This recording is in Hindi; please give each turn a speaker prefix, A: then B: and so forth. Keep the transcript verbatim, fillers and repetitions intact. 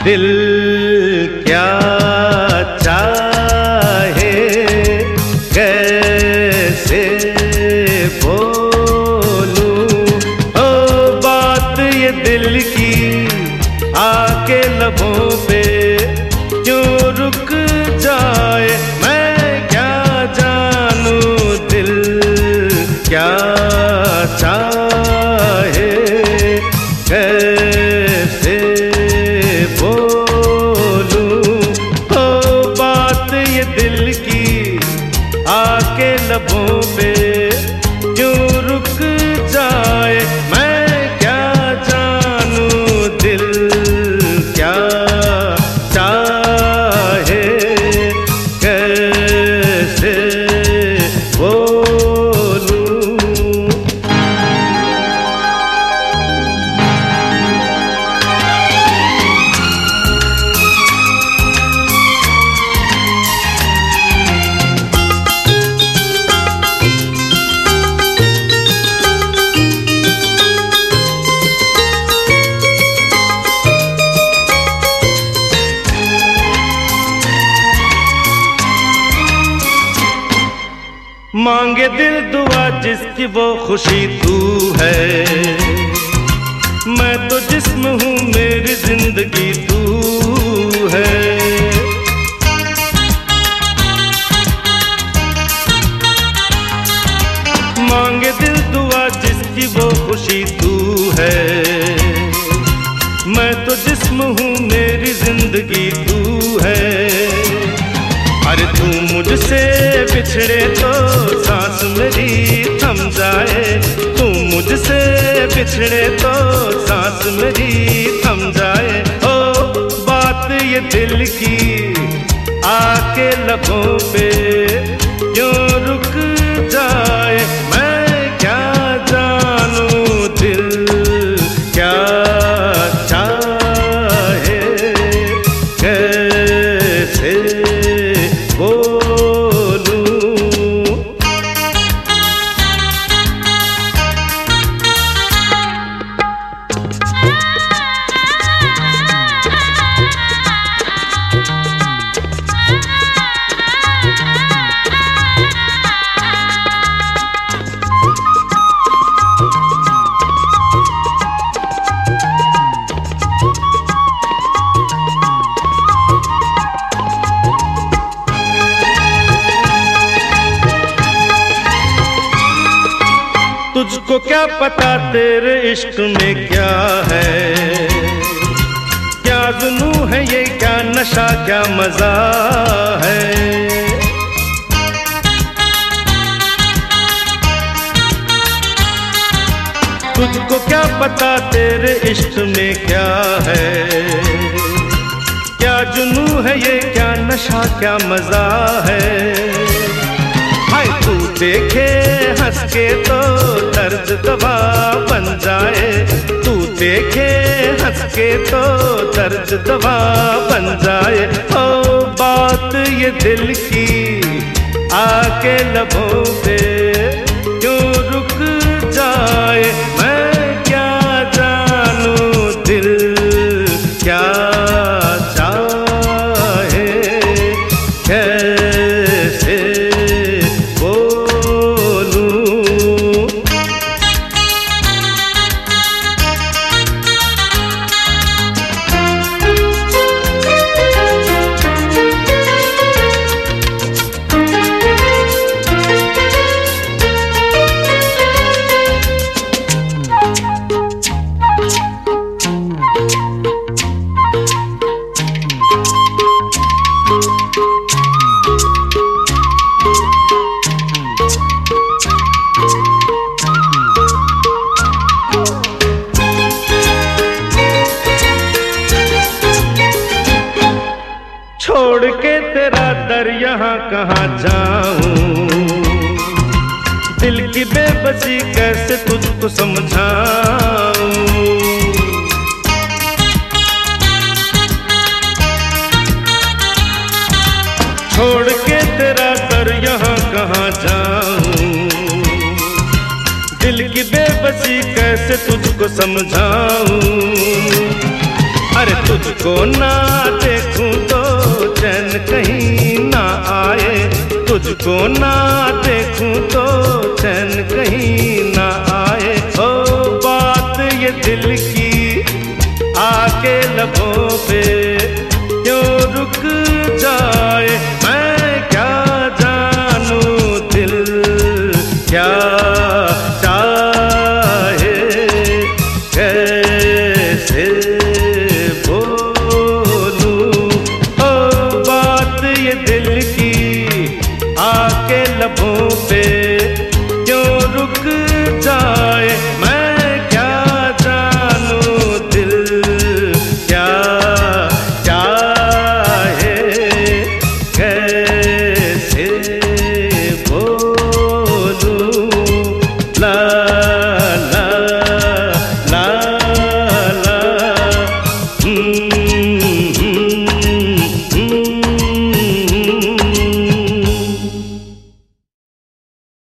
A: दिल क्या चाहे कैसे बोलूं, ओ बात ये दिल की आके लबों पे क्यों रुक जाए, मैं क्या जानूं दिल क्या चाहे कैसे बोलूं, ओ बात ये दिल की आके लबों पे क्यों रुक जाए, मैं क्या जानूं दिल क्या चाहे कैसे बोलूं। मांगे दिल दुआ जिसकी वो खुशी तू है, मैं तो जिस्म हूँ मेरी जिंदगी तू है। मांगे दिल दुआ जिसकी वो खुशी तू है, मैं तो जिस्म हूँ मेरी जिंदगी तू है। अरे तू मुझसे बिछड़े तो सांस मेरी थम जाए, तू मुझसे बिछड़े तो सांस मेरी थम जाए, ओ बात ये दिल की आके लबों पे क्यों रुक जाए, मैं क्या जानूं दिल क्या चाहे कैसे बोलूं। तुझको क्या पता तेरे इश्क में क्या है, क्या जुनून है ये क्या नशा क्या मजा है। तुझको क्या पता तेरे इश्क में क्या है, क्या जुनून है ये क्या नशा क्या मजा है। हाय तू देखे हंस के तो दर्द दवा बन जाए, तू देखे हंस के तो दर्द दवा बन जाए, ओ बात ये दिल की आके लबों पे क्यों रुक जाए, मैं क्या जानूं दिल क्या चाहे कैसे छोड़ के तेरा दर यहाँ कहाँ जाऊं, दिल की बेबसी कैसे तुझको समझाऊं। छोड़ के तेरा दर यहाँ कहाँ जाऊं, दिल की बेबसी कैसे तुझको समझाऊं। अरे तुझको ना देखूं तो चैन कहीं ना आए, तुझको ना देखूं तो चैन कहीं ना आए। ओ बात ये दिल की आके लबों पे क्यों रुक जाए, मैं क्या जानूं दिल क्या